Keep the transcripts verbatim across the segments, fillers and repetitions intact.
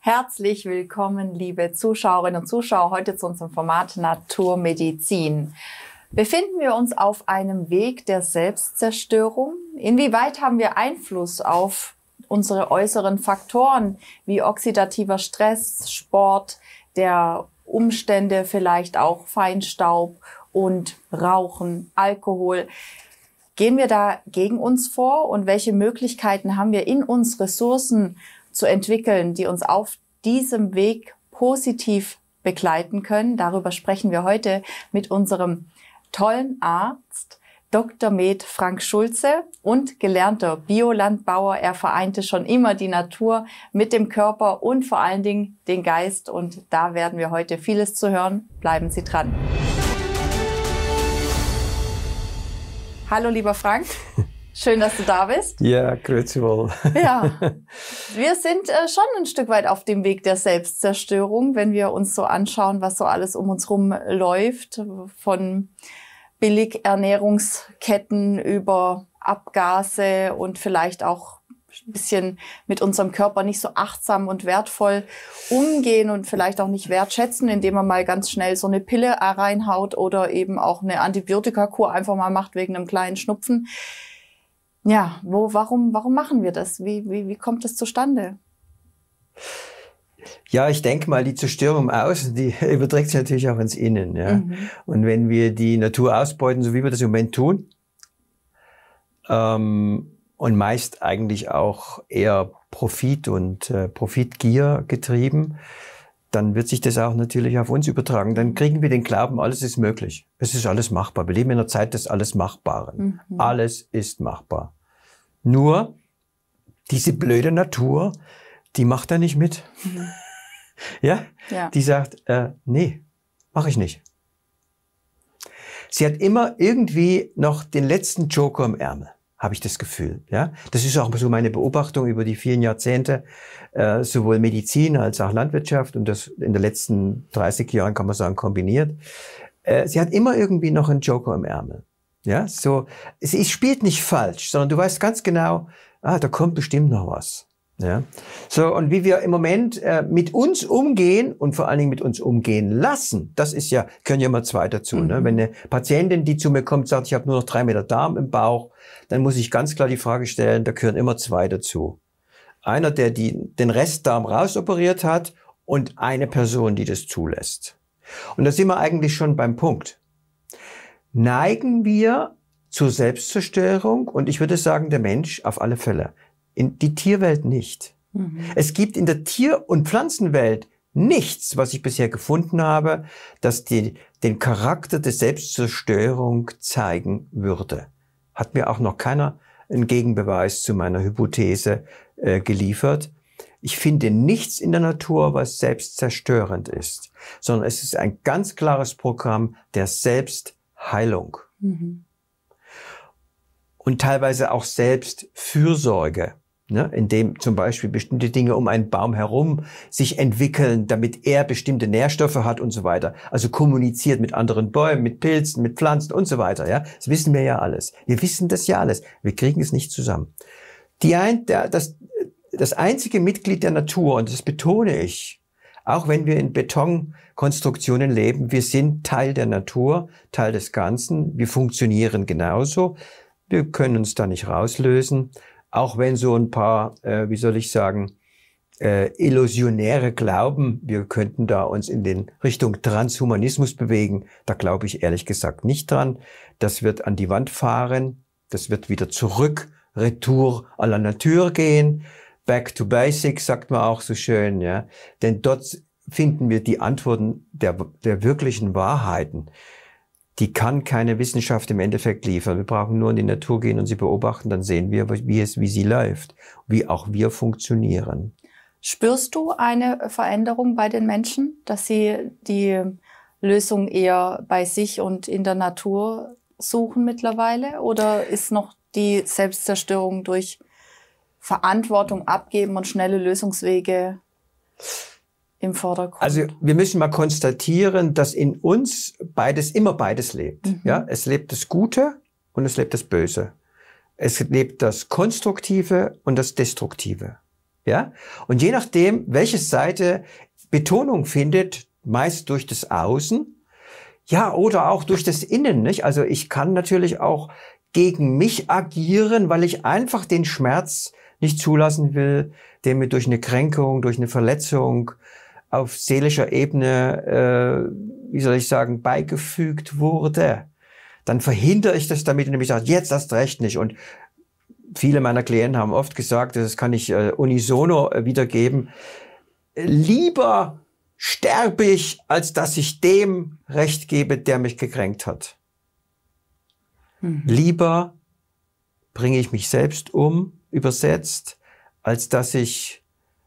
Herzlich willkommen, liebe Zuschauerinnen und Zuschauer, heute zu unserem Format Naturmedizin. Befinden wir uns auf einem Weg der Selbstzerstörung? Inwieweit haben wir Einfluss auf unsere äußeren Faktoren wie oxidativer Stress, Sport, der Umstände, vielleicht auch Feinstaub und Rauchen, Alkohol? Gehen wir da gegen uns vor und welche Möglichkeiten haben wir in uns, Ressourcen zu entwickeln, die uns auf diesem Weg positiv begleiten können? Darüber sprechen wir heute mit unserem tollen Arzt, Doktor Med Frank Schulze und gelernter Biolandbauer. Er vereinte schon immer die Natur mit dem Körper und vor allen Dingen den Geist. Und da werden wir heute vieles zu hören. Bleiben Sie dran. Hallo, lieber Frank. Schön, dass du da bist. Ja, grüezi wohl. Ja, wir sind äh, schon ein Stück weit auf dem Weg der Selbstzerstörung, wenn wir uns so anschauen, was so alles um uns rum läuft, von Billigernährungsketten über Abgase und vielleicht auch ein bisschen mit unserem Körper nicht so achtsam und wertvoll umgehen und vielleicht auch nicht wertschätzen, indem man mal ganz schnell so eine Pille reinhaut oder eben auch eine Antibiotikakur einfach mal macht wegen einem kleinen Schnupfen. Ja, wo, warum, warum machen wir das? Wie, wie, wie kommt das zustande? Ja, ich denke mal, die Zerstörung im Außen, die überträgt sich natürlich auch ins Innen. Ja? Mhm. Und wenn wir die Natur ausbeuten, so wie wir das im Moment tun, ähm, und meist eigentlich auch eher Profit und äh, Profitgier getrieben, dann wird sich das auch natürlich auf uns übertragen. Dann kriegen wir den Glauben, alles ist möglich. Es ist alles machbar. Wir leben in einer Zeit des alles Machbaren. Mhm. Alles ist machbar. Nur diese blöde Natur, die macht da nicht mit. Mhm. Ja? Ja? Die sagt, äh, nee, mache ich nicht. Sie hat immer irgendwie noch den letzten Joker im Ärmel, habe ich das Gefühl. Ja, das ist auch so meine Beobachtung über die vielen Jahrzehnte, äh, sowohl Medizin als auch Landwirtschaft und das in den letzten dreißig Jahren kann man sagen kombiniert. Äh, sie hat immer irgendwie noch einen Joker im Ärmel. Ja, so, sie spielt nicht falsch, sondern du weißt ganz genau, ah, da kommt bestimmt noch was. Ja, so, und wie wir im Moment äh, mit uns umgehen und vor allen Dingen mit uns umgehen lassen, das ist ja, können ja immer zwei dazu. Mhm. Ne? Wenn eine Patientin, die zu mir kommt, sagt, ich habe nur noch drei Meter Darm im Bauch, dann muss ich ganz klar die Frage stellen, da gehören immer zwei dazu. Einer, der die, den Restdarm rausoperiert hat und eine Person, die das zulässt. Und da sind wir eigentlich schon beim Punkt. Neigen wir zur Selbstzerstörung? Und ich würde sagen, der Mensch auf alle Fälle. In die Tierwelt nicht. Mhm. Es gibt in der Tier- und Pflanzenwelt nichts, was ich bisher gefunden habe, das die, den Charakter der Selbstzerstörung zeigen würde. Hat mir auch noch keiner einen Gegenbeweis zu meiner Hypothese äh, geliefert. Ich finde nichts in der Natur, was selbstzerstörend ist, sondern es ist ein ganz klares Programm der Selbstheilung. Mhm. Und teilweise auch Selbstfürsorge. Ne, indem zum Beispiel bestimmte Dinge um einen Baum herum sich entwickeln, damit er bestimmte Nährstoffe hat und so weiter. Also kommuniziert mit anderen Bäumen, mit Pilzen, mit Pflanzen und so weiter. Ja, das wissen wir ja alles. Wir wissen das ja alles. Wir kriegen es nicht zusammen. Die ein, der, das, das einzige Mitglied der Natur, und das betone ich, auch wenn wir in Betonkonstruktionen leben, wir sind Teil der Natur, Teil des Ganzen. Wir funktionieren genauso. Wir können uns da nicht rauslösen. Auch wenn so ein paar, äh, wie soll ich sagen, äh, illusionäre Glauben, wir könnten da uns in den Richtung Transhumanismus bewegen, da glaube ich ehrlich gesagt nicht dran. Das wird an die Wand fahren, das wird wieder zurück, Retour à la Nature gehen, back to basics, sagt man auch so schön, ja. Denn dort finden wir die Antworten der, der wirklichen Wahrheiten. Die kann keine Wissenschaft im Endeffekt liefern. Wir brauchen nur in die Natur gehen und sie beobachten, dann sehen wir, wie es, wie sie läuft, wie auch wir funktionieren. Spürst du eine Veränderung bei den Menschen, dass sie die Lösung eher bei sich und in der Natur suchen mittlerweile? Oder ist noch die Selbstzerstörung durch Verantwortung abgeben und schnelle Lösungswege im Vordergrund? Also wir müssen mal konstatieren, dass in uns beides, immer beides lebt. Mhm. Ja, es lebt das Gute und es lebt das Böse. Es lebt das Konstruktive und das Destruktive. Ja? Und je nachdem, welche Seite Betonung findet, meist durch das Außen, ja, oder auch durch das Innen, nicht? Also ich kann natürlich auch gegen mich agieren, weil ich einfach den Schmerz nicht zulassen will, der mir durch eine Kränkung, durch eine Verletzung auf seelischer Ebene, äh, wie soll ich sagen, beigefügt wurde. Dann verhindere ich das damit, indem ich sage, jetzt erst recht nicht. Und viele meiner Klienten haben oft gesagt, das kann ich äh, unisono äh, wiedergeben, lieber sterbe ich, als dass ich dem Recht gebe, der mich gekränkt hat. Mhm. Lieber bringe ich mich selbst um, übersetzt, als dass ich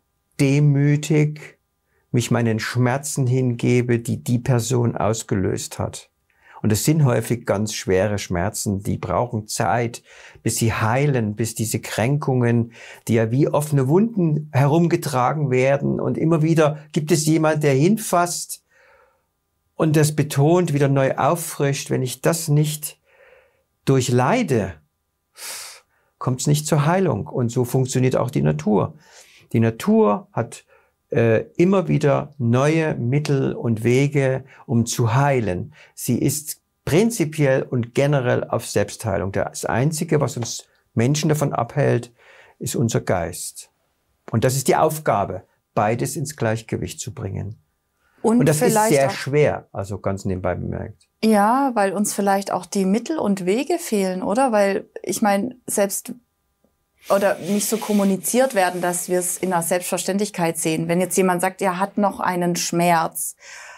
demütig mich meinen Schmerzen hingebe, die die Person ausgelöst hat. Und es sind häufig ganz schwere Schmerzen, die brauchen Zeit, bis sie heilen, bis diese Kränkungen, die ja wie offene Wunden herumgetragen werden. Und immer wieder gibt es jemand, der hinfasst und das betont, wieder neu auffrischt. Wenn ich das nicht durchleide, kommt es nicht zur Heilung. Und so funktioniert auch die Natur. Die Natur hat äh, immer wieder neue Mittel und Wege, um zu heilen. Sie ist prinzipiell und generell auf Selbstheilung. Das Einzige, was uns Menschen davon abhält, ist unser Geist. Und das ist die Aufgabe, beides ins Gleichgewicht zu bringen. Und, und das ist sehr schwer, also ganz nebenbei bemerkt. Ja, weil uns vielleicht auch die Mittel und Wege fehlen, oder? Weil ich meine, selbst oder nicht so kommuniziert werden, dass wir es in der Selbstverständlichkeit sehen. Wenn jetzt jemand sagt, er hat noch einen Schmerz,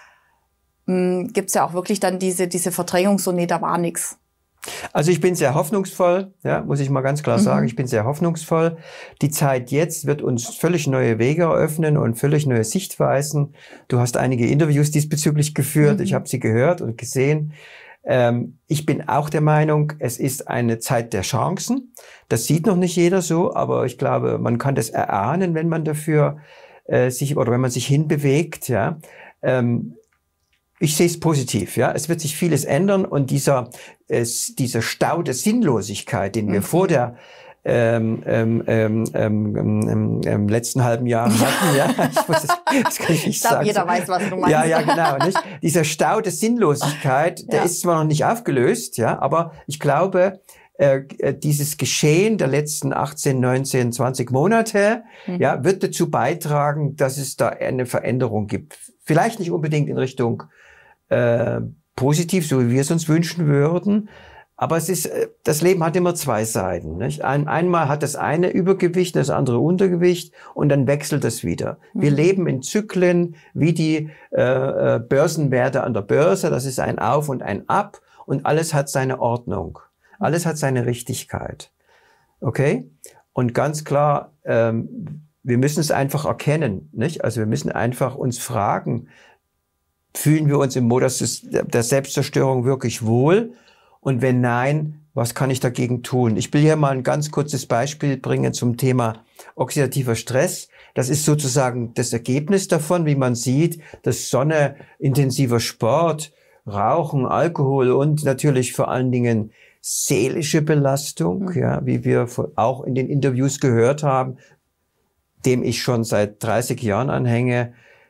gibt es ja auch wirklich dann diese diese Verdrängung, so nee, da war nichts. Also ich bin sehr hoffnungsvoll, ja, muss ich mal ganz klar sagen. Mhm. Ich bin sehr hoffnungsvoll. Die Zeit jetzt wird uns völlig neue Wege eröffnen und völlig neue Sichtweisen. Du hast einige Interviews diesbezüglich geführt. Mhm. Ich habe sie gehört und gesehen. Ähm, ich bin auch der Meinung, es ist eine Zeit der Chancen. Das sieht noch nicht jeder so, aber ich glaube, man kann das erahnen, wenn man dafür äh, sich oder wenn man sich hinbewegt. Ja. Ähm, Ich sehe es positiv, ja. Es wird sich vieles ändern und dieser, äh, dieser Stau der Sinnlosigkeit, den wir mhm. vor der ähm, ähm, ähm, ähm, ähm, letzten halben Jahr hatten, ja, ich muss das, das kann ich nicht ich glaub, sagen. Jeder weiß, was du meinst. Ja, ja, genau. Nicht? Dieser Stau der Sinnlosigkeit, der ja. ist zwar noch nicht aufgelöst, ja, aber ich glaube, äh, dieses Geschehen der letzten achtzehn, neunzehn, zwanzig Monate, mhm. ja, wird dazu beitragen, dass es da eine Veränderung gibt. Vielleicht nicht unbedingt in Richtung Äh, positiv, so wie wir es uns wünschen würden. Aber es ist, das Leben hat immer zwei Seiten. Nicht? Ein, einmal hat das eine Übergewicht, das andere Untergewicht und dann wechselt das wieder. Mhm. Wir leben in Zyklen wie die äh, Börsenwerte an der Börse. Das ist ein Auf und ein Ab und alles hat seine Ordnung. Alles hat seine Richtigkeit. Okay? Und ganz klar, ähm, wir müssen es einfach erkennen. Nicht? Also wir müssen einfach uns fragen, fühlen wir uns im Modus der Selbstzerstörung wirklich wohl? Und wenn nein, was kann ich dagegen tun? Ich will hier mal ein ganz kurzes Beispiel bringen zum Thema oxidativer Stress. Das ist sozusagen das Ergebnis davon, wie man sieht, dass Sonne, intensiver Sport, Rauchen, Alkohol und natürlich vor allen Dingen seelische Belastung, mhm. ja, wie wir auch in den Interviews gehört haben, dem ich schon seit dreißig Jahren anhänge,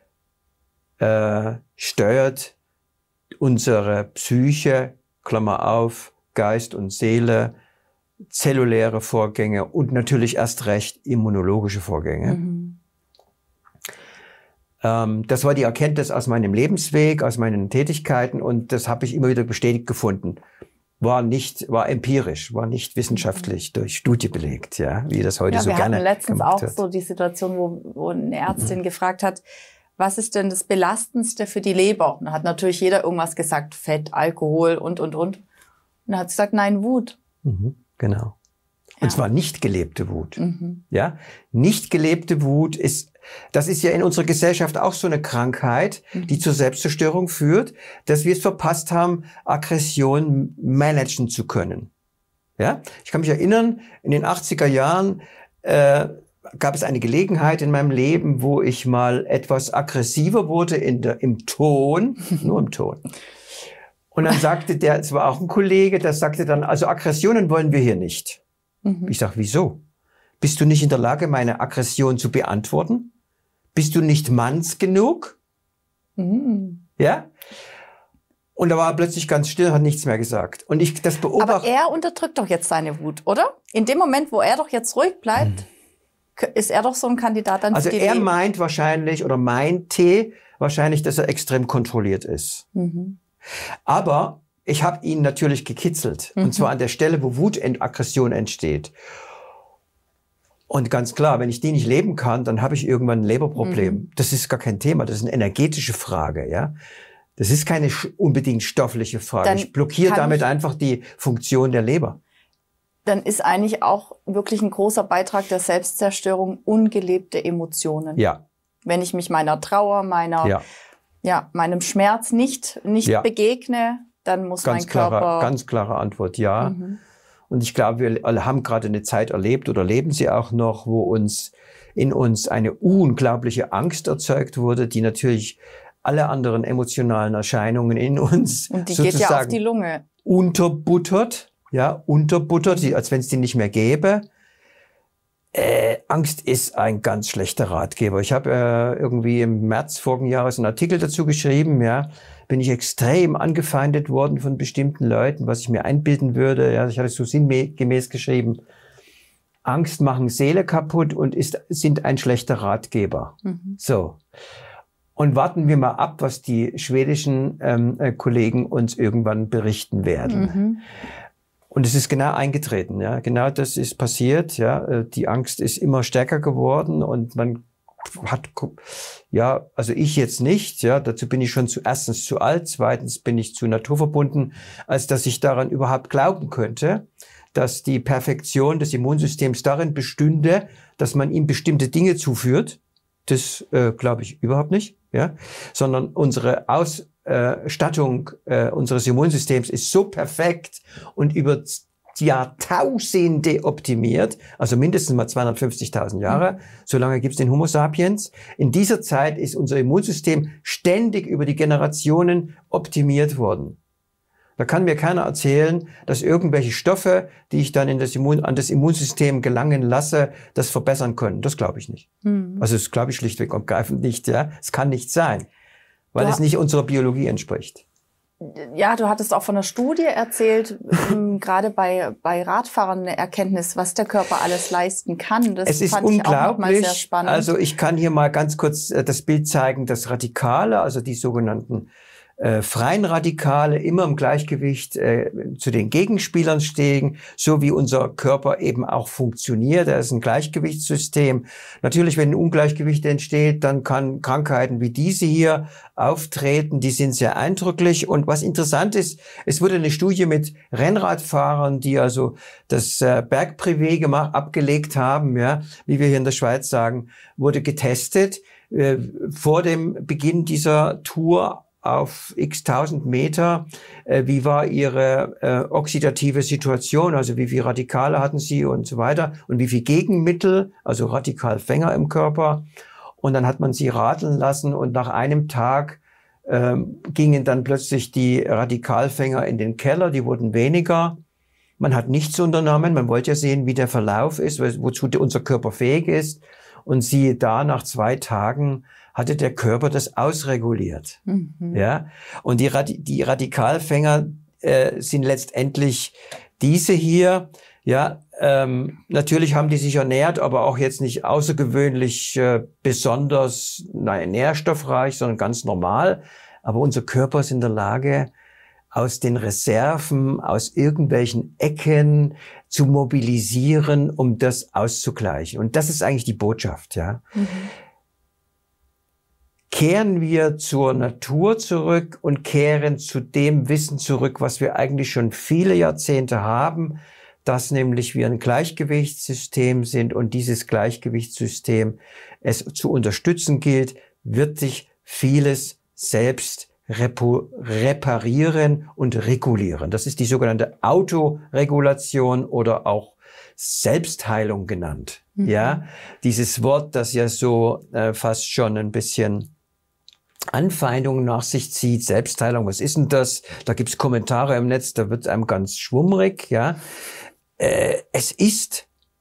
Äh, steuert unsere Psyche, Klammer auf, Geist und Seele, zelluläre Vorgänge und natürlich erst recht immunologische Vorgänge. Mhm. Ähm, das war die Erkenntnis aus meinem Lebensweg, aus meinen Tätigkeiten und das habe ich immer wieder bestätigt gefunden. War nicht, war empirisch, war nicht wissenschaftlich mhm. durch Studie belegt, ja, wie das heute ja, so gerne gemacht wird. Wir hatten letztens auch wird. so die Situation, wo, wo eine Ärztin mhm. gefragt hat, was ist denn das Belastendste für die Leber? Und da hat natürlich jeder irgendwas gesagt, Fett, Alkohol und, und, und. Und dann hat sie gesagt, nein, Wut. Mhm, genau. Und ja. zwar nicht gelebte Wut. Mhm. Ja, nicht gelebte Wut ist, das ist ja in unserer Gesellschaft auch so eine Krankheit, mhm. die zur Selbstzerstörung führt, dass wir es verpasst haben, Aggression managen zu können. Ja, ich kann mich erinnern, in den achtziger Jahren, äh, gab es eine Gelegenheit in meinem Leben, wo ich mal etwas aggressiver wurde in der, im Ton, nur im Ton. Und dann sagte der, es war auch ein Kollege, der sagte dann, also Aggressionen wollen wir hier nicht. Mhm. Ich sag, wieso? Bist du nicht in der Lage, meine Aggression zu beantworten? Bist du nicht manns genug? Mhm. Ja? Und da war er plötzlich ganz still, hat nichts mehr gesagt. Und ich das beobachte. Aber er unterdrückt doch jetzt seine Wut, oder? In dem Moment, wo er doch jetzt ruhig bleibt, hm. ist er doch so ein Kandidat dann Also für die er Leben. meint wahrscheinlich, oder meinte wahrscheinlich, dass er extrem kontrolliert ist. Mhm. Aber ich habe ihn natürlich gekitzelt. Mhm. Und zwar an der Stelle, wo Wut und Aggression entsteht. Und ganz klar, wenn ich die nicht leben kann, dann habe ich irgendwann ein Leberproblem. Mhm. Das ist gar kein Thema, das ist eine energetische Frage, ja. Das ist keine unbedingt stoffliche Frage. Dann ich blockiere damit ich, einfach die Funktion der Leber. Dann ist eigentlich auch wirklich ein großer Beitrag der Selbstzerstörung ungelebte Emotionen. Ja. Wenn ich mich meiner Trauer, meiner, ja. Ja, meinem Schmerz nicht, nicht ja. begegne, dann muss ganz mein Körper... Klare, ganz klare Antwort, ja. Mhm. Und ich glaube, wir alle haben gerade eine Zeit erlebt oder leben sie auch noch, wo uns in uns eine unglaubliche Angst erzeugt wurde, die natürlich alle anderen emotionalen Erscheinungen in uns und die sozusagen geht ja auf die Lunge. unterbuttert, ja, unterbuttert, die, als wenn es die nicht mehr gäbe. Äh, Angst ist ein ganz schlechter Ratgeber. Ich habe äh, irgendwie im März vorigen Jahres einen Artikel dazu geschrieben, ja, bin ich extrem angefeindet worden von bestimmten Leuten, was ich mir einbilden würde. Ja, ich hatte so sinngemäß geschrieben, Angst machen Seele kaputt und ist, sind ein schlechter Ratgeber. Mhm. So. Und warten wir mal ab, was die schwedischen ähm, äh, Kollegen uns irgendwann berichten werden. Mhm. Und es ist genau eingetreten, ja. Genau das ist passiert, ja. Die Angst ist immer stärker geworden und man hat, ja, also ich jetzt nicht, ja. Dazu bin ich schon zu, erstens zu alt, zweitens bin ich zu naturverbunden, als dass ich daran überhaupt glauben könnte, dass die Perfektion des Immunsystems darin bestünde, dass man ihm bestimmte Dinge zuführt. Das äh, glaube ich überhaupt nicht, ja, sondern unsere Ausstattung äh, unseres Immunsystems ist so perfekt und über Jahrtausende optimiert, also mindestens mal zweihundertfünfzigtausend Jahre, mhm. so lange gibt es den Homo sapiens. In dieser Zeit ist unser Immunsystem ständig über die Generationen optimiert worden. Da kann mir keiner erzählen, dass irgendwelche Stoffe, die ich dann in das Immun, an das Immunsystem gelangen lasse, das verbessern können. Das glaube ich nicht. Mhm. Also das glaube ich schlichtweg und greifend nicht. Ja, es kann nicht sein, weil du es nicht unserer Biologie entspricht. Ja, du hattest auch von einer Studie erzählt, gerade bei, bei Radfahrern eine Erkenntnis, was der Körper alles leisten kann. Das es ist fand unglaublich. Ich auch noch mal sehr spannend. Also ich kann hier mal ganz kurz das Bild zeigen, das Radikale, also die sogenannten Äh, freien Radikale immer im Gleichgewicht äh, zu den Gegenspielern stehen, so wie unser Körper eben auch funktioniert. Er ist ein Gleichgewichtssystem. Natürlich, wenn ein Ungleichgewicht entsteht, dann kann Krankheiten wie diese hier auftreten. Die sind sehr eindrücklich. Und was interessant ist, es wurde eine Studie mit Rennradfahrern, die also das äh, Bergprivé gemacht, abgelegt haben, ja, wie wir hier in der Schweiz sagen, wurde getestet äh, vor dem Beginn dieser Tour auf x tausend Meter, äh, wie war ihre äh, oxidative Situation, also wie viel Radikale hatten sie und so weiter und wie viel Gegenmittel, also Radikalfänger im Körper. Und dann hat man sie radeln lassen und nach einem Tag ähm, gingen dann plötzlich die Radikalfänger in den Keller, die wurden weniger. Man hat nichts unternommen, man wollte ja sehen, wie der Verlauf ist, wozu unser Körper fähig ist. Und siehe da, nach zwei Tagen hatte der Körper das ausreguliert. Mhm. Ja, und die, Radi- die Radikalfänger äh, sind letztendlich diese hier. Ja, ähm, natürlich haben die sich ernährt, aber auch jetzt nicht außergewöhnlich äh, besonders nein, nährstoffreich, sondern ganz normal. Aber unser Körper ist in der Lage, aus den Reserven, aus irgendwelchen Ecken zu mobilisieren, um das auszugleichen. Und das ist eigentlich die Botschaft, ja. Mhm. Kehren wir zur Natur zurück und kehren zu dem Wissen zurück, was wir eigentlich schon viele Jahrzehnte haben, dass nämlich wir ein Gleichgewichtssystem sind und dieses Gleichgewichtssystem es zu unterstützen gilt, wird sich vieles selbst repo- reparieren und regulieren. Das ist die sogenannte Autoregulation oder auch Selbstheilung genannt. Mhm. Ja, dieses Wort, das ja so äh, fast schon ein bisschen Anfeindungen nach sich zieht, Selbstheilung, was ist denn das? Da gibt's Kommentare im Netz, da wird einem ganz schwummrig, ja. Äh, es ist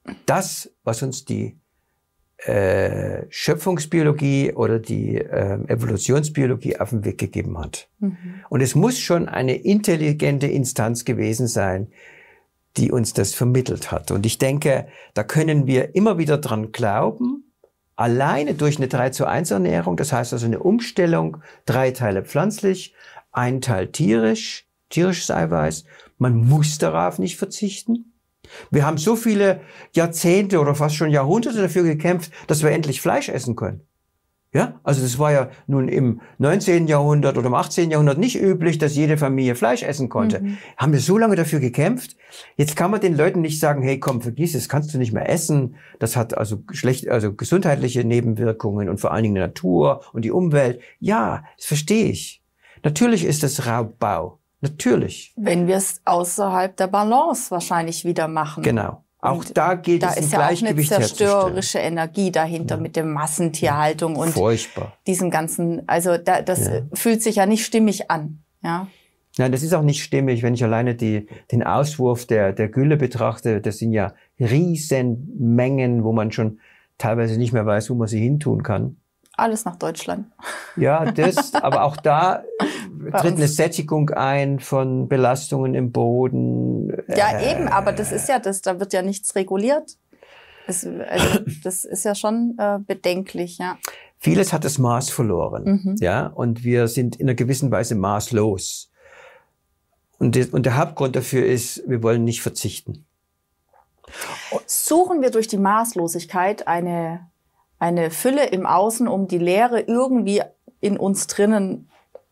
das, was uns die äh, Schöpfungsbiologie oder die äh, Evolutionsbiologie auf den Weg gegeben hat. Mhm. Und es muss schon eine intelligente Instanz gewesen sein, die uns das vermittelt hat. Und ich denke, da können wir immer wieder dran glauben, alleine durch eine drei zu eins Ernährung, das heißt also eine Umstellung, drei Teile pflanzlich, ein Teil tierisch, tierisches Eiweiß. Man muss darauf nicht verzichten. Wir haben so viele Jahrzehnte oder fast schon Jahrhunderte dafür gekämpft, dass wir endlich Fleisch essen können. Ja, also das war ja nun im neunzehnten Jahrhundert oder im achtzehnten Jahrhundert nicht üblich, dass jede Familie Fleisch essen konnte. Mhm. Haben wir so lange dafür gekämpft. Jetzt kann man den Leuten nicht sagen, hey, komm, vergiss es, kannst du nicht mehr essen. Das hat also schlecht, also gesundheitliche Nebenwirkungen und vor allen Dingen die Natur und die Umwelt. Ja, das verstehe ich. Natürlich ist das Raubbau. Natürlich. Wenn wir es außerhalb der Balance wahrscheinlich wieder machen. Genau. Auch und da gilt da es, ein ist ja Gleichgewicht auch eine zerstörerische Energie dahinter, ja, mit der Massentierhaltung und furchtbar. Diesem ganzen, also da, das ja. fühlt sich ja nicht stimmig an. Ja. Nein, das ist auch nicht stimmig, wenn ich alleine die, den Auswurf der, der Gülle betrachte. Das sind ja Riesenmengen, wo man schon teilweise nicht mehr weiß, wo man sie hintun kann. Alles nach Deutschland. Ja, das, aber auch da tritt eine Sättigung ein von Belastungen im Boden. Ja, äh, eben, aber das ist ja das, da wird ja nichts reguliert. Das, also, das ist ja schon äh, bedenklich, ja. Vieles hat das Maß verloren, mhm. ja, und wir sind in einer gewissen Weise maßlos. Und, das, und der Hauptgrund dafür ist, wir wollen nicht verzichten. Suchen wir durch die Maßlosigkeit eine eine Fülle im Außen, um die Leere irgendwie in uns drinnen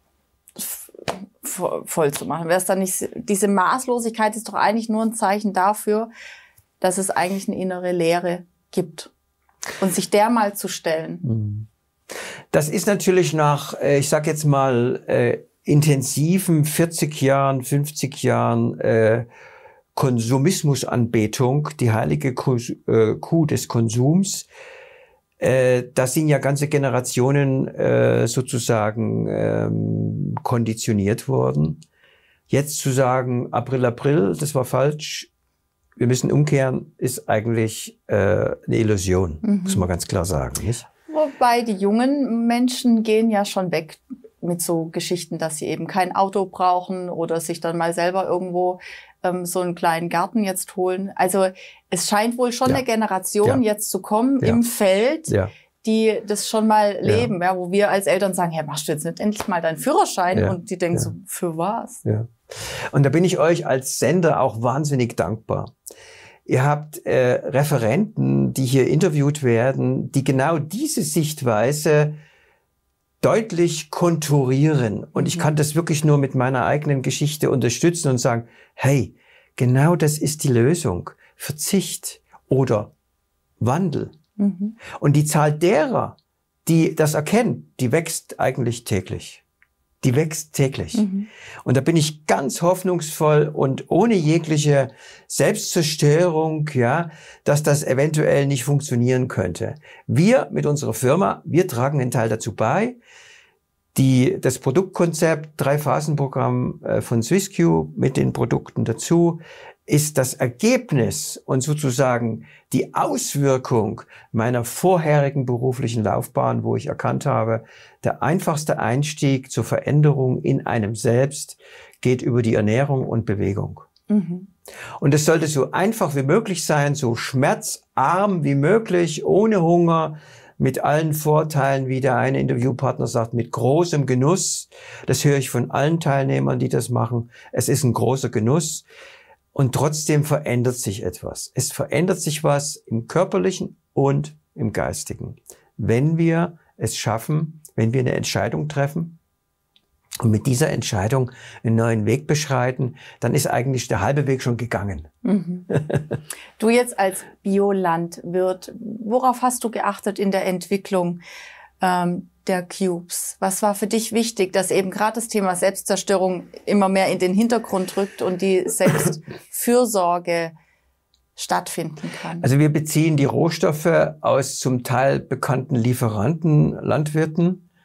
voll zu machen. Wäre es dann nicht, diese Maßlosigkeit ist doch eigentlich nur ein Zeichen dafür, dass es eigentlich eine innere Leere gibt. Und sich der mal zu stellen. Das ist natürlich nach, ich sag jetzt mal, äh, intensiven vierzig Jahren, fünfzig Jahren äh, Konsumismusanbetung, die heilige Kuh, äh, Kuh des Konsums. Äh, da sind ja ganze Generationen äh, sozusagen ähm, konditioniert worden. Jetzt zu sagen, April, April, das war falsch, wir müssen umkehren, ist eigentlich äh, eine Illusion, mhm. muss man ganz klar sagen, nicht? Wobei die jungen Menschen gehen ja schon weg mit so Geschichten, dass sie eben kein Auto brauchen oder sich dann mal selber irgendwo ähm, so einen kleinen Garten jetzt holen. Also es scheint wohl schon ja. eine Generation ja. jetzt zu kommen ja. im Feld, ja. die das schon mal leben, ja. ja, wo wir als Eltern sagen, ja, machst du jetzt nicht endlich mal deinen Führerschein? Ja. Und die denken ja. so, für was? Ja. Und da bin ich euch als Sender auch wahnsinnig dankbar. Ihr habt äh, Referenten, die hier interviewt werden, die genau diese Sichtweise deutlich konturieren. Und ich kann das wirklich nur mit meiner eigenen Geschichte unterstützen und sagen, hey, genau das ist die Lösung. Verzicht oder Wandel. Mhm. Und die Zahl derer, die das erkennen, die wächst eigentlich täglich. Die wächst täglich. Mhm. Und da bin ich ganz hoffnungsvoll und ohne jegliche Selbstzerstörung, ja, dass das eventuell nicht funktionieren könnte. Wir mit unserer Firma, wir tragen einen Teil dazu bei. Die, das Produktkonzept, Drei-Phasen-Programm äh, von SwissCube mit den Produkten dazu, ist das Ergebnis und sozusagen die Auswirkung meiner vorherigen beruflichen Laufbahn, wo ich erkannt habe, der einfachste Einstieg zur Veränderung in einem selbst geht über die Ernährung und Bewegung. Mhm. Und es sollte so einfach wie möglich sein, so schmerzarm wie möglich, ohne Hunger, mit allen Vorteilen, wie der eine Interviewpartner sagt, mit großem Genuss. Das höre ich von allen Teilnehmern, die das machen. Es ist ein großer Genuss. Und trotzdem verändert sich etwas. Es verändert sich was im Körperlichen und im Geistigen. Wenn wir es schaffen, wenn wir eine Entscheidung treffen und mit dieser Entscheidung einen neuen Weg beschreiten, dann ist eigentlich der halbe Weg schon gegangen. Mhm. Du jetzt als Biolandwirt, worauf hast du geachtet in der Entwicklung ähm, der Cubes? Was war für dich wichtig, dass eben gerade das Thema Selbstzerstörung immer mehr in den Hintergrund rückt und die Selbstfürsorge stattfinden kann? Also wir beziehen die Rohstoffe aus zum Teil bekannten Lieferanten, Landwirten.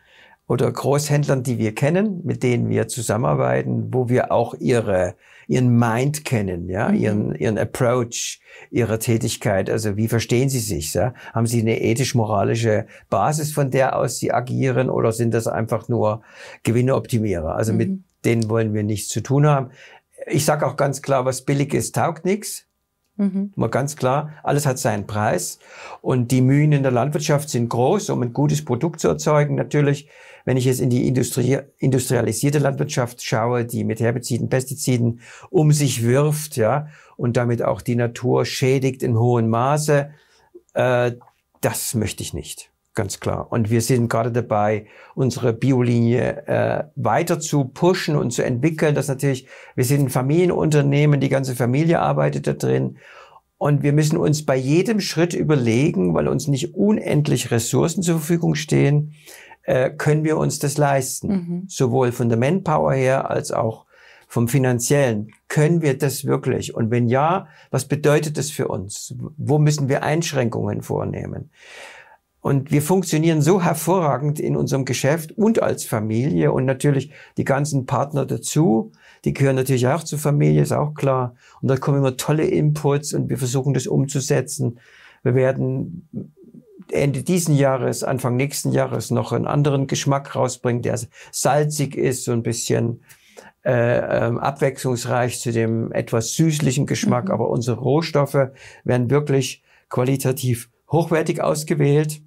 oder Großhändlern, die wir kennen, mit denen wir zusammenarbeiten, wo wir auch ihre, ihren Mind kennen, ja, mhm. ihren, ihren Approach ihrer Tätigkeit. Also wie verstehen sie sich? Ja? Haben sie eine ethisch-moralische Basis, von der aus sie agieren, oder sind das einfach nur Gewinneoptimierer? Also mhm. mit denen wollen wir nichts zu tun haben. Ich sage auch ganz klar, was billig ist, taugt nichts. Mhm. Mal ganz klar, alles hat seinen Preis. Und die Mühen in der Landwirtschaft sind groß, um ein gutes Produkt zu erzeugen. Natürlich, wenn ich jetzt in die Industrie, industrialisierte Landwirtschaft schaue, die mit Herbiziden, Pestiziden um sich wirft, ja, und damit auch die Natur schädigt in hohem Maße, äh, das möchte ich nicht. Ganz klar. Und wir sind gerade dabei, unsere Biolinie äh, weiter zu pushen und zu entwickeln. Das natürlich, wir sind ein Familienunternehmen, die ganze Familie arbeitet da drin. Und wir müssen uns bei jedem Schritt überlegen, weil uns nicht unendlich Ressourcen zur Verfügung stehen, äh, können wir uns das leisten. Mhm. Sowohl von der Manpower her als auch vom Finanziellen. Können wir das wirklich? Und wenn ja, was bedeutet das für uns? Wo müssen wir Einschränkungen vornehmen? Und wir funktionieren so hervorragend in unserem Geschäft und als Familie und natürlich die ganzen Partner dazu. Die gehören natürlich auch zur Familie, ist auch klar. Und da kommen immer tolle Inputs und wir versuchen das umzusetzen. Wir werden Ende diesen Jahres, Anfang nächsten Jahres noch einen anderen Geschmack rausbringen, der salzig ist, so ein bisschen äh, äh, abwechslungsreich zu dem etwas süßlichen Geschmack. Mhm. Aber unsere Rohstoffe werden wirklich qualitativ hochwertig ausgewählt.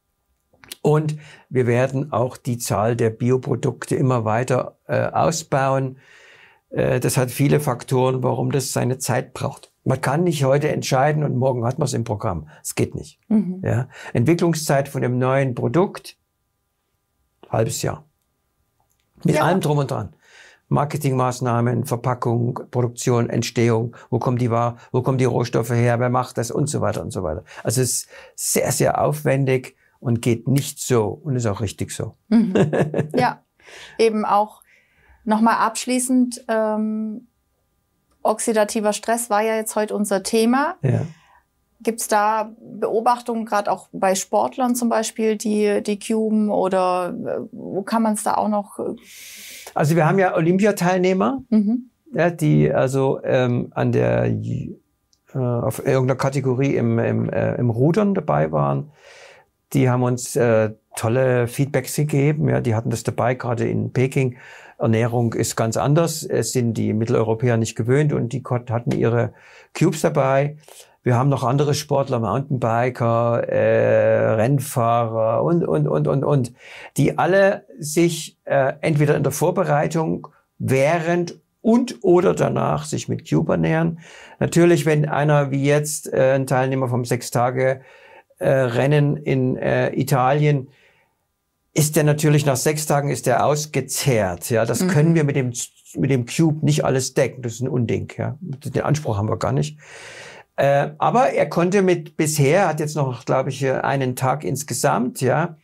Und wir werden auch die Zahl der Bioprodukte immer weiter äh, ausbauen. Äh, das hat viele Faktoren, warum das seine Zeit braucht. Man kann nicht heute entscheiden und morgen hat man es im Programm. Es geht nicht. Mhm. Ja? Entwicklungszeit von einem neuen Produkt, halbes Jahr. Mit ja. allem drum und dran. Marketingmaßnahmen, Verpackung, Produktion, Entstehung, wo kommen die War, wo kommen die Rohstoffe her, wer macht das und so weiter und so weiter. Also es ist sehr, sehr aufwendig und geht nicht so und ist auch richtig so. Mhm. Ja, eben auch nochmal abschließend, ähm, oxidativer Stress war ja jetzt heute unser Thema. Ja. Gibt es da Beobachtungen, gerade auch bei Sportlern zum Beispiel, die, die cuben, oder wo kann man es da auch noch? Also wir haben ja Olympiateilnehmer, mhm. ja, die also ähm, an der äh, auf irgendeiner Kategorie im, im, äh, im Rudern dabei waren. Die haben uns äh, tolle Feedbacks gegeben. Ja, die hatten das dabei, gerade in Peking. Ernährung ist ganz anders. Es sind die Mitteleuropäer nicht gewöhnt und die hatten ihre Cubes dabei. Wir haben noch andere Sportler, Mountainbiker, äh, Rennfahrer und, und, und, und, und, die alle sich äh, entweder in der Vorbereitung, während und oder danach sich mit Cube ernähren. Natürlich, wenn einer wie jetzt äh, ein Teilnehmer vom Sechs-Tage-Rennen in äh, Italien, ist der natürlich nach sechs Tagen ist der ausgezehrt. Ja, das mhm. können wir mit dem mit dem Cube nicht alles decken. Das ist ein Unding. Ja, den Anspruch haben wir gar nicht. Äh, aber er konnte mit bisher, hat jetzt noch, glaube ich, einen Tag insgesamt, ja.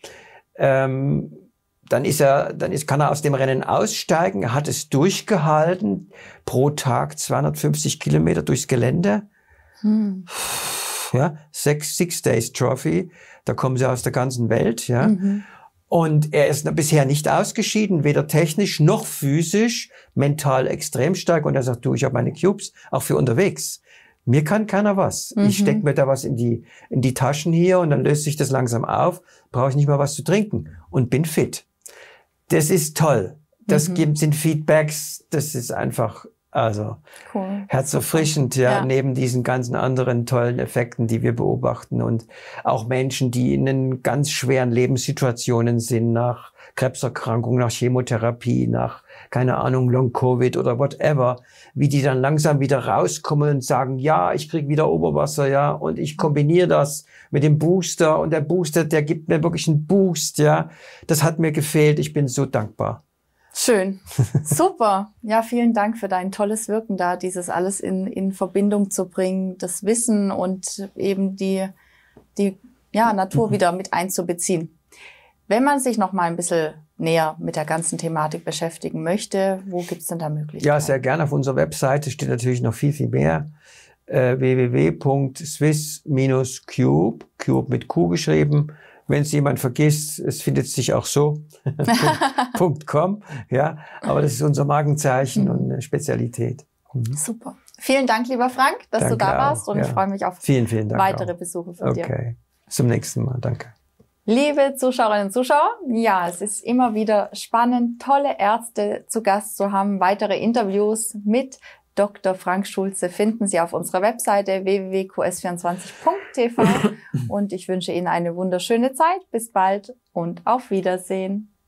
Ähm, dann ist er, dann ist, kann er aus dem Rennen aussteigen. Er hat es durchgehalten, pro Tag zweihundertfünfzig Kilometer durchs Gelände. Hm. Ja, Six, Six Days Trophy. Da kommen sie aus der ganzen Welt, ja. Mhm. Und er ist bisher nicht ausgeschieden, weder technisch noch physisch, mental extrem stark. Und er sagt, du, ich habe meine Cubes, auch für unterwegs. Mir kann keiner was. Mhm. Ich stecke mir da was in die in die Taschen hier und dann löst sich das langsam auf. Brauche ich nicht mal was zu trinken und bin fit. Das ist toll. Das mhm. gibt, sind Feedbacks. Das ist einfach also cool. Herzerfrischend, ja, ja, neben diesen ganzen anderen tollen Effekten, die wir beobachten und auch Menschen, die in ganz schweren Lebenssituationen sind, nach Krebserkrankung, nach Chemotherapie, nach, keine Ahnung, Long-Covid oder whatever, wie die dann langsam wieder rauskommen und sagen, ja, ich krieg wieder Oberwasser, ja, und ich kombiniere das mit dem Booster und der Booster, der gibt mir wirklich einen Boost, ja. Das hat mir gefehlt, ich bin so dankbar. Schön. Super. Ja, vielen Dank für dein tolles Wirken da, dieses alles in, in Verbindung zu bringen, das Wissen und eben die, die ja, Natur mhm. wieder mit einzubeziehen. Wenn man sich noch mal ein bisschen näher mit der ganzen Thematik beschäftigen möchte, wo gibt's denn da Möglichkeiten? Ja, sehr gerne. Auf unserer Webseite steht natürlich noch viel, viel mehr. Äh, w w w punkt swiss Bindestrich cube, Cube mit Q geschrieben, wenn es jemand vergisst, es findet sich auch so, .com, ja, aber das ist unser Markenzeichen mhm. und eine Spezialität. Mhm. Super. Vielen Dank, lieber Frank, dass Danke du da warst auch, und ja. ich freue mich auf vielen, vielen Dank weitere auch. Besuche von okay. dir. Okay, zum nächsten Mal. Danke. Liebe Zuschauerinnen und Zuschauer, ja, es ist immer wieder spannend, tolle Ärzte zu Gast zu haben. Weitere Interviews mit Doktor Frank Schulze finden Sie auf unserer Webseite w w w punkt q s vierundzwanzig punkt t v und ich wünsche Ihnen eine wunderschöne Zeit. Bis bald und auf Wiedersehen.